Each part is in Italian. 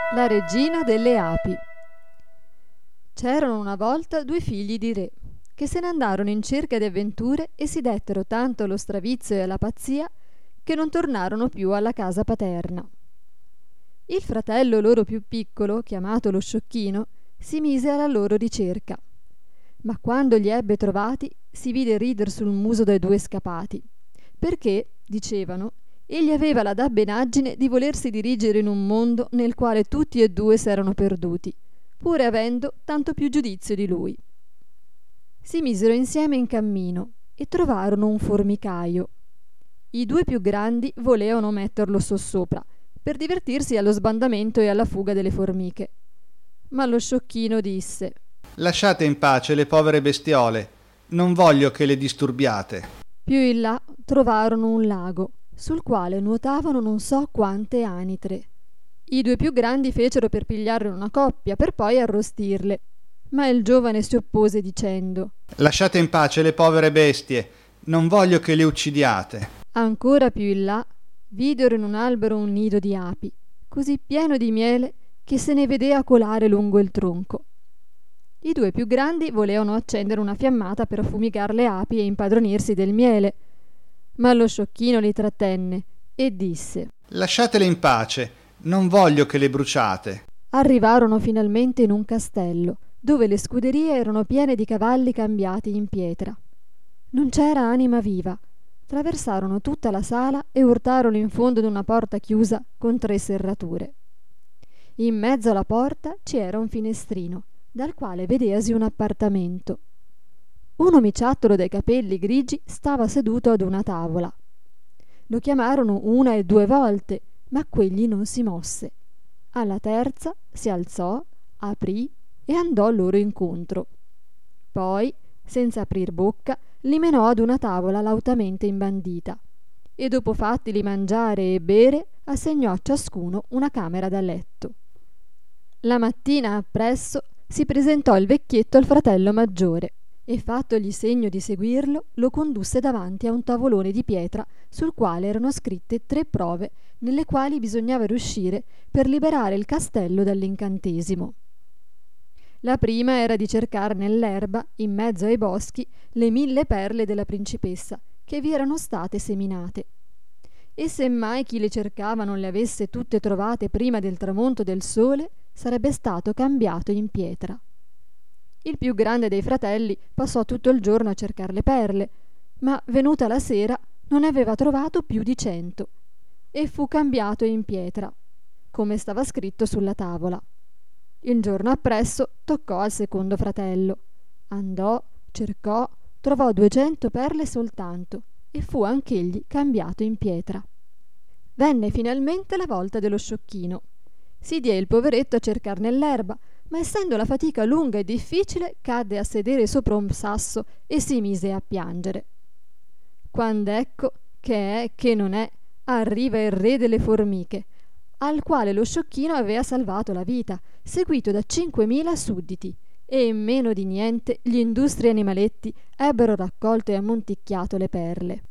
La regina delle api. C'erano una volta due figli di re, che se ne andarono in cerca di avventure e si dettero tanto allo stravizio e alla pazzia che non tornarono più alla casa paterna. Il fratello loro più piccolo, chiamato lo Sciocchino, si mise alla loro ricerca, ma quando li ebbe trovati si vide rider sul muso dai due scappati, perché, dicevano, egli aveva la dabbenaggine di volersi dirigere in un mondo nel quale tutti e due s'erano perduti, pur avendo tanto più giudizio di lui. Si misero insieme in cammino e trovarono un formicaio. I due più grandi volevano metterlo sossopra per divertirsi allo sbandamento e alla fuga delle formiche. Ma lo Sciocchino disse: «Lasciate in pace le povere bestiole, non voglio che le disturbiate». Più in là trovarono un lago, sul quale nuotavano non so quante anitre. I due più grandi fecero per pigliarne una coppia, per poi arrostirle, ma il giovane si oppose dicendo: «Lasciate in pace le povere bestie, non voglio che le uccidiate». Ancora più in là videro in un albero un nido di api, così pieno di miele che se ne vedea colare lungo il tronco. I due più grandi volevano accendere una fiammata per affumigar le api e impadronirsi del miele, ma lo Sciocchino li trattenne e disse: «Lasciatele in pace, non voglio che le bruciate». Arrivarono finalmente in un castello, dove le scuderie erano piene di cavalli cambiati in pietra. Non c'era anima viva. Traversarono tutta la sala e urtarono in fondo ad una porta chiusa con 3 serrature. In mezzo alla porta c'era un finestrino, dal quale vedeasi un appartamento. Un omiciattolo dai capelli grigi stava seduto ad una tavola. Lo chiamarono 1 e 2 volte, ma quegli non si mosse. Alla terza si alzò, aprì e andò loro incontro. Poi, senza aprir bocca, li menò ad una tavola lautamente imbandita e dopo fattili mangiare e bere assegnò a ciascuno una camera da letto. La mattina appresso si presentò il vecchietto al fratello maggiore e fattogli segno di seguirlo lo condusse davanti a un tavolone di pietra sul quale erano scritte 3 prove nelle quali bisognava riuscire per liberare il castello dall'incantesimo. La prima era di cercare nell'erba, in mezzo ai boschi, le 1000 perle della principessa che vi erano state seminate. E se mai chi le cercava non le avesse tutte trovate prima del tramonto del sole, sarebbe stato cambiato in pietra. Il più grande dei fratelli passò tutto il giorno a cercare le perle, ma venuta la sera non ne aveva trovato più di 100 e fu cambiato in pietra, come stava scritto sulla tavola. Il giorno appresso toccò al secondo fratello. Andò, cercò, trovò 200 perle soltanto e fu anch'egli cambiato in pietra. Venne finalmente la volta dello Sciocchino. Si diè il poveretto a cercar nell'erba, ma essendo la fatica lunga e difficile, cadde a sedere sopra un sasso e si mise a piangere. Quand'ecco, che è, che non è, arriva il re delle formiche, al quale lo Sciocchino avea salvato la vita, seguito da 5.000 sudditi, e in meno di niente gli industri animaletti ebbero raccolto e ammonticchiato le perle.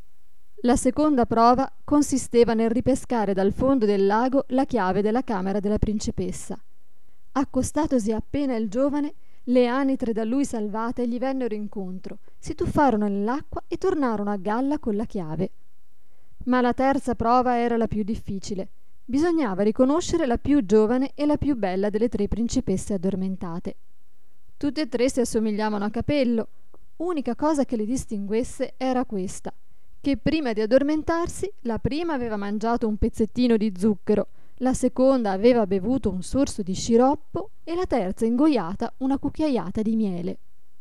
La seconda prova consisteva nel ripescare dal fondo del lago la chiave della camera della principessa. Accostatosi appena il giovane, le anitre da lui salvate gli vennero incontro, si tuffarono nell'acqua e tornarono a galla con la chiave. Ma la terza prova era la più difficile. Bisognava riconoscere la più giovane e la più bella delle 3 principesse addormentate. Tutte e 3 si assomigliavano a capello. Unica cosa che le distinguesse era questa, che prima di addormentarsi la prima aveva mangiato un pezzettino di zucchero, la seconda aveva bevuto un sorso di sciroppo e la terza ingoiata una cucchiaiata di miele.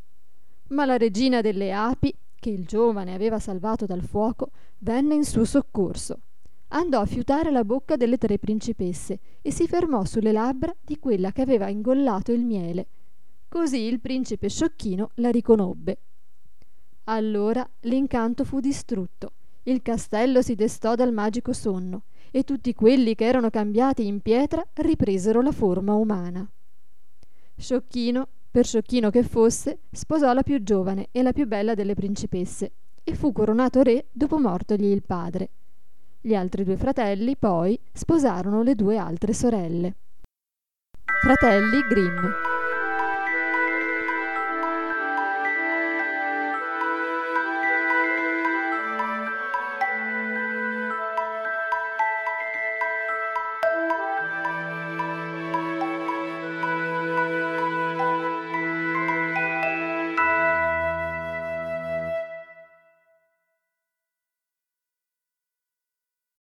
Ma la regina delle api, che il giovane aveva salvato dal fuoco, venne in suo soccorso. Andò a fiutare la bocca delle 3 principesse e si fermò sulle labbra di quella che aveva ingollato il miele. Così il principe Sciocchino la riconobbe. Allora l'incanto fu distrutto, il castello si destò dal magico sonno e tutti quelli che erano cambiati in pietra ripresero la forma umana. Sciocchino, per sciocchino che fosse, sposò la più giovane e la più bella delle principesse e fu coronato re dopo mortogli il padre. Gli altri 2 fratelli, poi, sposarono le 2 altre sorelle. Fratelli Grimm.